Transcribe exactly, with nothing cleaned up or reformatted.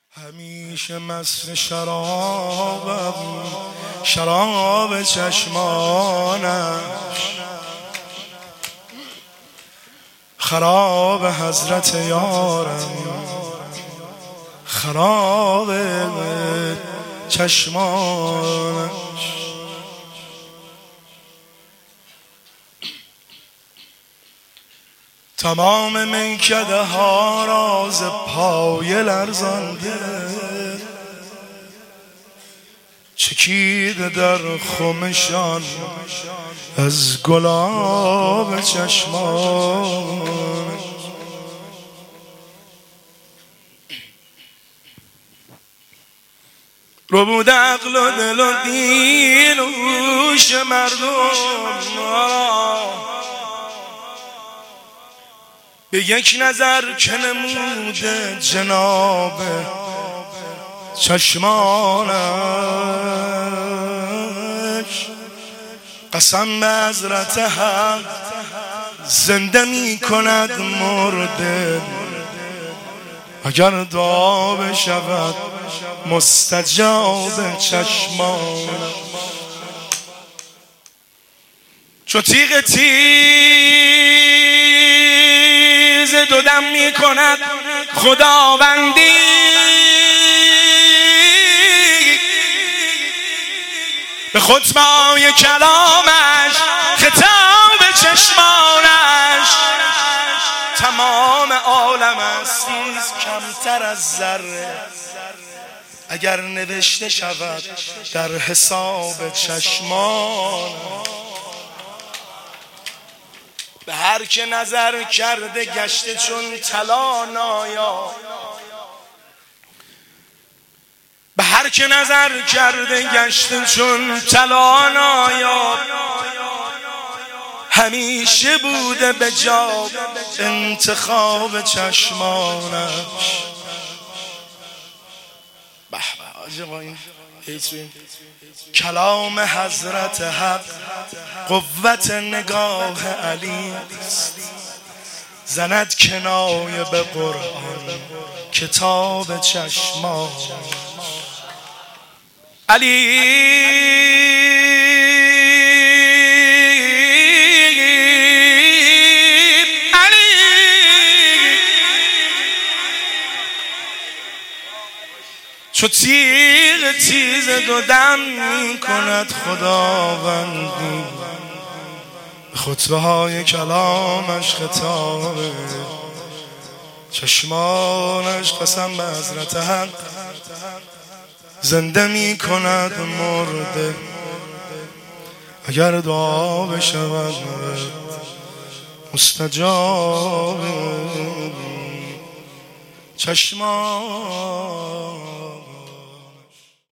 همیشه مست شرابم، شراب چشمانش خراب حضرت یارم، خراب چشمانش. تمام میکده ها راز پای لرزانده چکیده در خمشان از گلاب چشمان. رو بود عقل و دل و دین و هوش مردم به یک نظر که نموده جناب چشمانش. قسم به حضرت حق زنده می کند مرده، اگر دعا بشود مستجاب چشمانش. چو تیغ تیز دو دم می کند خداوندی، به خطبای کلامش خطاب چشمانش. تمام عالم است کمتر از ذره، اگر نوشته شود در حساب چشمانش. به هر که نظر کرده گشته چون طلا نایاب، به هر که نظر کرده گشته چون طلا نایاب. همیشه بوده به جا انتخاب چشمانش. به به آجا این کلام حضرت حق قوت نگاه علی است، زند کنایه به قرآن کتاب چشمان. علی چو تیغ تیز دو دم می کند خداوندی، خطبه های کلامش خطاب چشمانش. قسم به حضرت حق زنده می کند مرده، اگر دعا بشود مستجاب چشمان.